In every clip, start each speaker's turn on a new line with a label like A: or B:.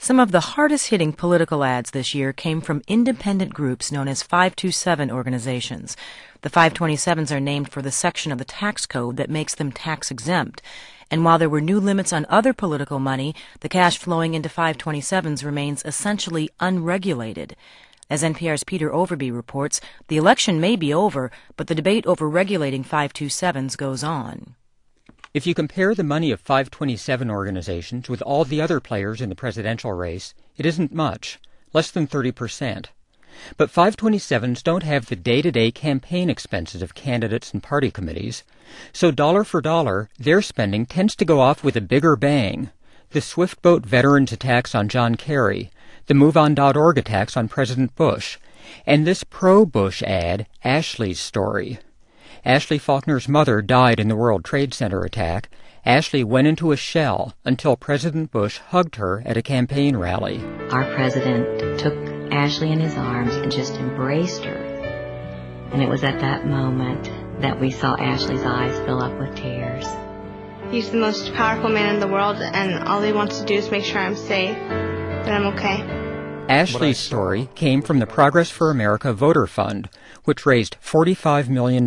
A: Some of the hardest-hitting political ads this year came from independent groups known as 527 organizations. The 527s are named for the section of the tax code that makes them tax-exempt. And while there were new limits on other political money, the cash flowing into 527s remains essentially unregulated. As NPR's Peter Overby reports, the election may be over, but the debate over regulating 527s goes on.
B: If you compare the money of 527 organizations with all the other players in the presidential race, it isn't much, less than 30%. But 527s don't have the day-to-day campaign expenses of candidates and party committees, so dollar for dollar, their spending tends to go off with a bigger bang. The Swiftboat veterans attacks on John Kerry, the MoveOn.org attacks on President Bush, and this pro-Bush ad, Ashley's story. Ashley Faulkner's mother died in the World Trade Center attack. Ashley went into a shell until President Bush hugged her at a campaign rally.
C: Our president took Ashley in his arms and just embraced her. And it was at that moment that we saw Ashley's eyes fill up with tears.
D: He's the most powerful man in the world, and all he wants to do is make sure I'm safe, that I'm okay.
B: Ashley's story came from the Progress for America Voter Fund, which raised $45 million.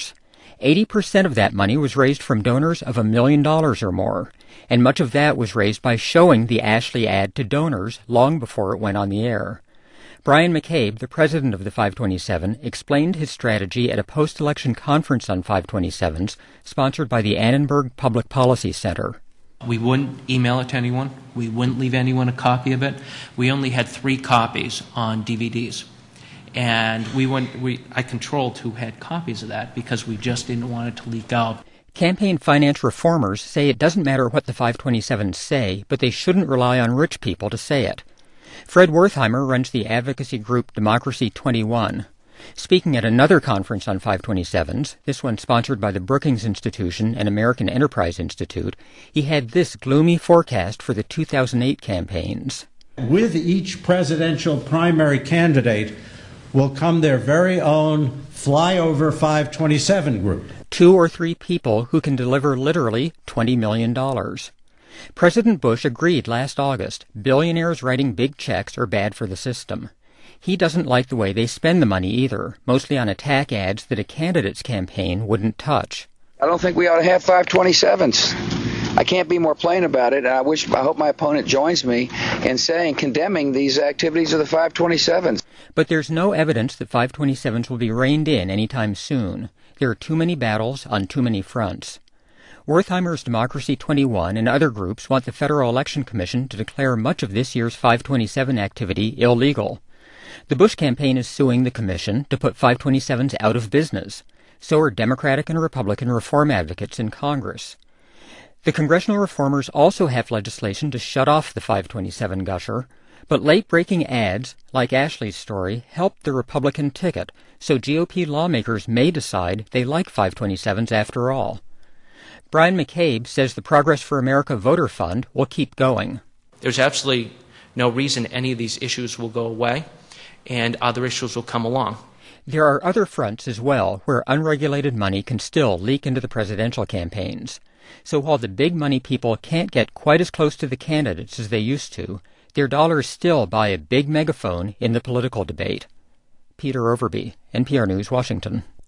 B: 80% of that money was raised from donors of $1 million or more, and much of that was raised by showing the Ashley ad to donors long before it went on the air. Brian McCabe, the president of the 527, explained his strategy at a post-election conference on 527s sponsored by the Annenberg Public Policy Center.
E: We wouldn't email it to anyone. We wouldn't leave anyone a copy of it. We only had 3 copies on DVDs. And I controlled who had copies of that because we just didn't want it to leak out.
B: Campaign finance reformers say it doesn't matter what the 527s say, but they shouldn't rely on rich people to say it. Fred Wertheimer runs the advocacy group Democracy 21. Speaking at another conference on 527s, this one sponsored by the Brookings Institution and American Enterprise Institute, he had this gloomy forecast for the 2008 campaigns.
F: With each presidential primary candidate will come their very own flyover 527 group.
B: 2 or 3 people who can deliver literally $20 million. President Bush agreed last August billionaires writing big checks are bad for the system. He doesn't like the way they spend the money either, mostly on attack ads that a candidate's campaign wouldn't touch.
G: I don't think we ought to have 527s. I can't be more plain about it, and I hope my opponent joins me in condemning these activities of the 527s.
B: But there's no evidence that 527s will be reined in anytime soon. There are too many battles on too many fronts. Wertheimer's Democracy 21 and other groups want the Federal Election Commission to declare much of this year's 527 activity illegal. The Bush campaign is suing the commission to put 527s out of business. So are Democratic and Republican reform advocates in Congress. The congressional reformers also have legislation to shut off the 527 gusher, but late-breaking ads, like Ashley's story, helped the Republican ticket, so GOP lawmakers may decide they like 527s after all. Brian McCabe says the Progress for America Voter Fund will keep going.
E: There's absolutely no reason any of these issues will go away, and other issues will come along.
B: There are other fronts as well where unregulated money can still leak into the presidential campaigns. So while the big money people can't get quite as close to the candidates as they used to, their dollars still buy a big megaphone in the political debate. Peter Overby, NPR News, Washington.